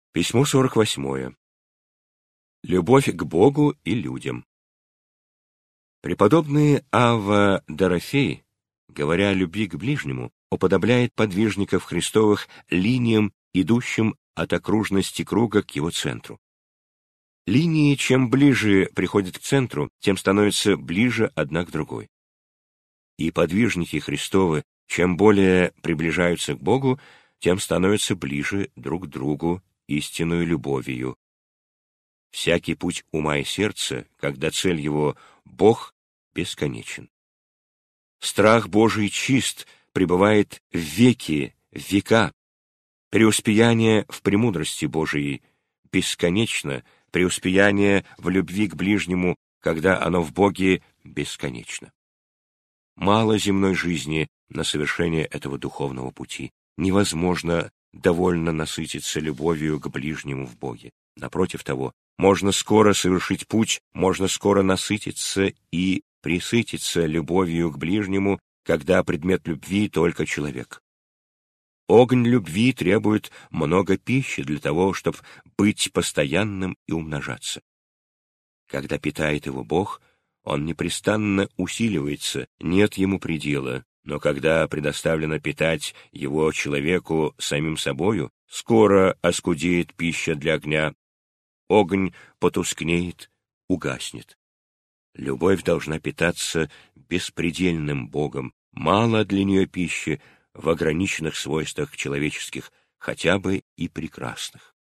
Письмо 48. Любовь к Богу и людям. Преподобный Авва Дорофей, говоря о любви к ближнему, уподобляет подвижников Христовых линиям, идущим от окружности круга к его центру. Линии, чем ближе приходят к центру, тем становятся ближе одна к другой. И подвижники Христовы, чем более приближаются к Богу, тем становятся ближе друг к другу истинную любовью. Всякий путь ума и сердца, когда цель его — Бог, бесконечен. Страх Божий чист, пребывает в веки, в века. Преуспеяние в премудрости Божией бесконечно, преуспеяние в любви к ближнему, когда оно в Боге, бесконечно. Мало земной жизни на совершение этого духовного пути. Невозможно довольно насытиться любовью к ближнему в Боге. Напротив того, можно скоро совершить путь, можно скоро насытиться и пресытиться любовью к ближнему, когда предмет любви только человек. Огонь любви требует много пищи для того, чтобы быть постоянным и умножаться. Когда питает его Бог, он непрестанно усиливается, нет ему предела, но когда предоставлено питать его человеку самим собою, скоро оскудеет пища для огня, огонь потускнеет, угаснет. Любовь должна питаться беспредельным Богом, мало для нее пищи в ограниченных свойствах человеческих, хотя бы и прекрасных.